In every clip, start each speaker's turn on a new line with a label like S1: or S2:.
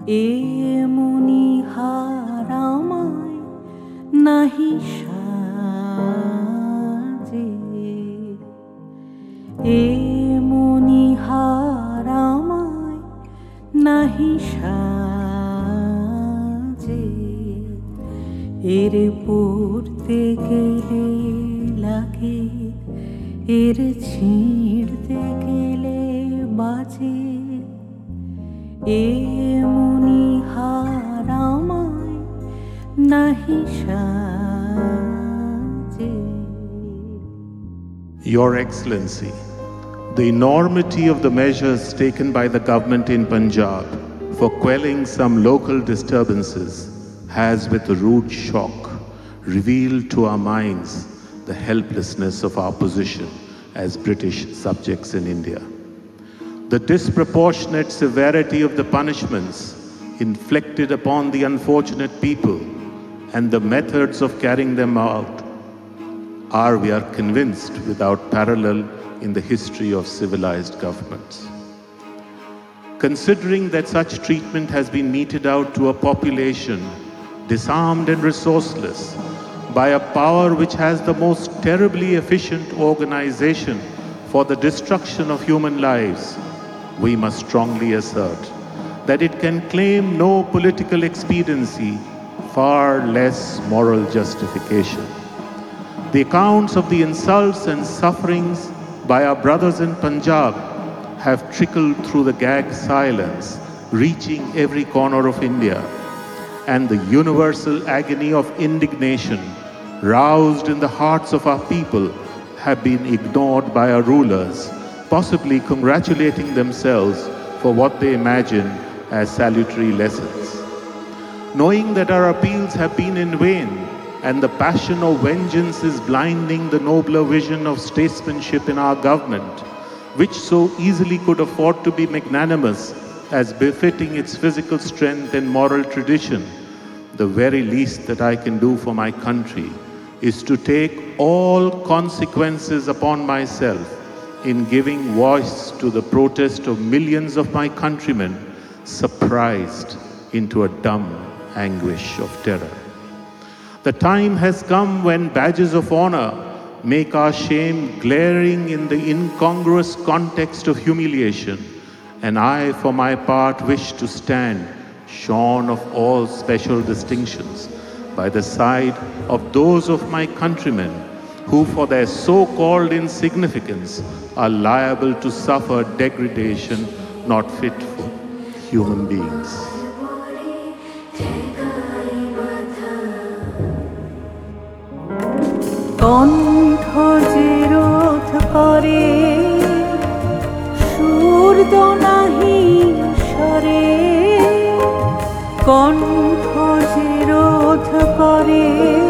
S1: এমনি হারামায় নাহি সাজে, এমনি হারামায় নাহি সাজে। এর পড়তে গেলে লাগে, এর ছিঁড়তে গেলে বাজে। এমনি হারামায় নাহি সাজে।
S2: Your Excellency, the enormity of the measures taken by the government in Punjab for quelling some local disturbances has with a rude shock revealed to our minds the helplessness of our position as British subjects in India. The disproportionate severity of the punishments inflicted upon the unfortunate people and the methods of carrying them out are, we are convinced, without parallel in the history of civilized governments. Considering that such treatment has been meted out to a population disarmed and resourceless by a power which has the most terribly efficient organization for the destruction of human lives, we must strongly assert that it can claim no political expediency, far less moral justification. The accounts of the insults and sufferings by our brothers in Punjab have trickled through the gag silence, reaching every corner of India, and the universal agony of indignation roused in the hearts of our people have been ignored by our rulers, possibly congratulating themselves for what they imagine as salutary lessons. Knowing that our appeals have been in vain and the passion of vengeance is blinding the nobler vision of statesmanship in our government, which so easily could afford to be magnanimous as befitting its physical strength and moral tradition, the very least that I can do for my country is to take all consequences upon myself in giving voice to the protest of millions of my countrymen surprised into a dumb anguish of terror. The time has come when badges of honor make our shame glaring in the incongruous context of humiliation, and I, for my part, wish to stand shorn of all special distinctions by the side of those of my countrymen who, for their so-called insignificance, are liable to suffer degradation not fit for human beings.
S1: কণ্ঠ যে রোধ করে সুরদ নাহি সরে, কণ্ঠ যে রোধ করে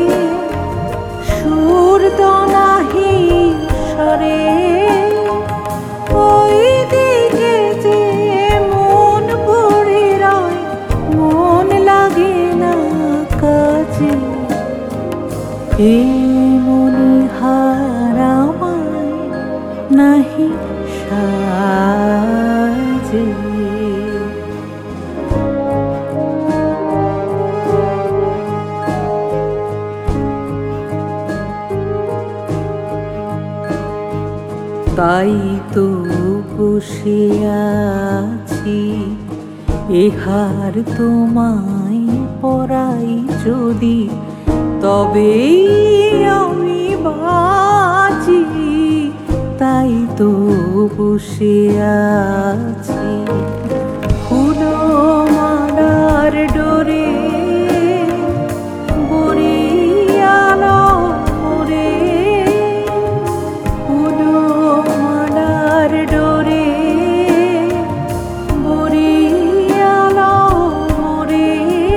S1: সুরদ নাহি সরে। ওই দিকে যে মন পড়ে রয়, মন লাগে না কাজে। এমনি হারামায় নাহি সাজে। তাই তো বসে আছি, এহার তোমায় পরাই যদি, তবেই আমি বাঁচি। তাই তো বসে আছি ফুলো মালার ডোরে, বরিয়ালো মোরে, ফুলো মালার ডোরে, বরিয়ালো মোরে।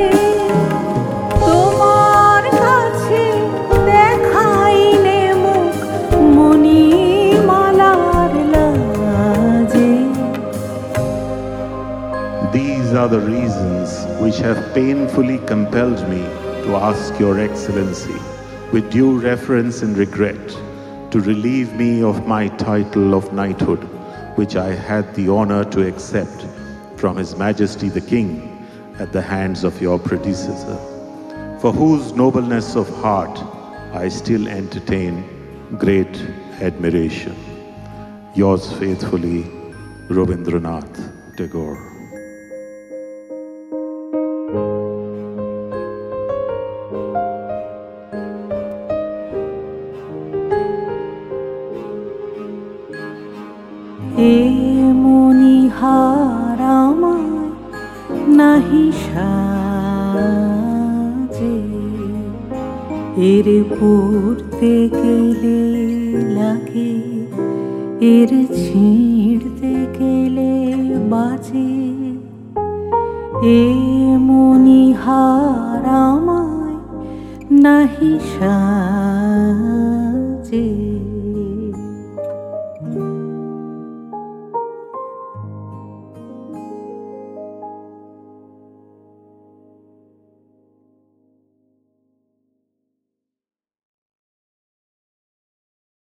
S1: তোমার কাছে দেখাইলে মুখ মণিমালার লাজে।
S2: These are the reasons which have painfully compelled me to ask Your Excellency, with due reverence and regret, to relieve me of my title of knighthood, which I had the honor to accept from His Majesty the King at the hands of your predecessor, for whose nobleness of heart I still entertain great admiration. Yours faithfully, Rabindranath Tagore.
S1: মনিহার আমায় নাহি সাজে, এর পড়তে গেলে লাগে, এর ছিঁড়তে গেলে বাজে। এ মনিহার আমায় নাহি সাজে।